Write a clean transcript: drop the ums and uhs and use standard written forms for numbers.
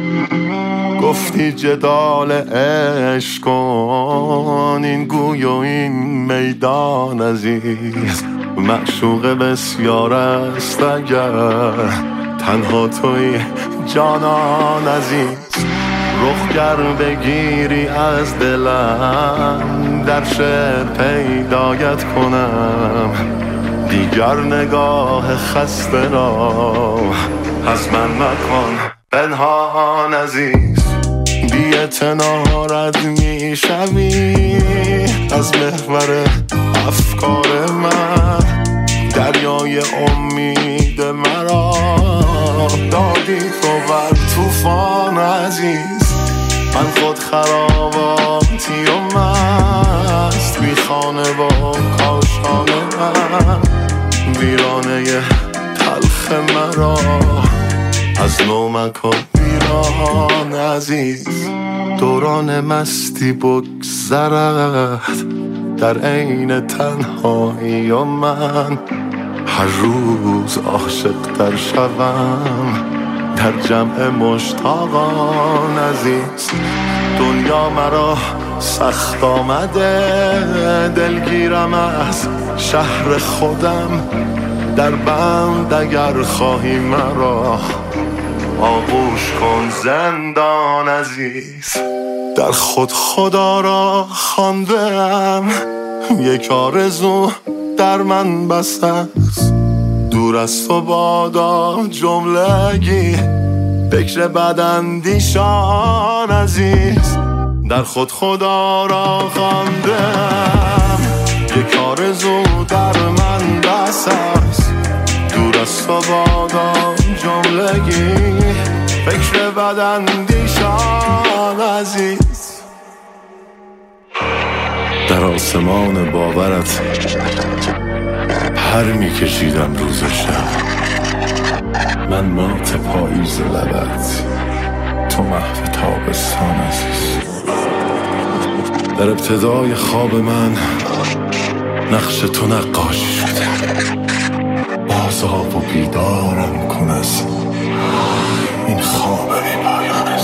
گفتی جدال عشق کن، این گوی و این میدان عزیز. معشوق بسیار است اگر تنها توی جانان عزیز. رخگر بگیری از دلم، در شعر پیدایت کنم. دیگر نگاه خسته را از من مکن پنهان عزیز. بی اعتنارت می شوی از محور افکار من. دریای امید مرا دادی تو بر طوفان عزیز. من خود خراباتی و مست، بی خانه و کاشانه من. ویرانه تلخ مرا از نو مکن ویران عزیز. دوران مستی بگذرد در عین تنهایی و من هر روز عاشق تر شوم در جمع مشتاقان عزیز. دنیا مرا سخت آمده، دلگیرم از شهر خودم. در بند اگر خواهی مرا آغوش کن زندان عزیز. در خود خدا را خواندم، یک آرزو در من بس است. دور از تو بادا جملگی، فکر بداندیشان عزیز. در خود خدا را خواندم، یک آرزو در من بس است. دور از تو بادا جملگی، فکر بداندیشان عزیز. در آسمان باورت پر میکشیدم روز و شب. من مات پاییز لبت، تو محو تابستان عزیز. در ابتدای خواب من نقش تو نقاشی شده. بازآ و بیدارم کن از این خواب بی پایان.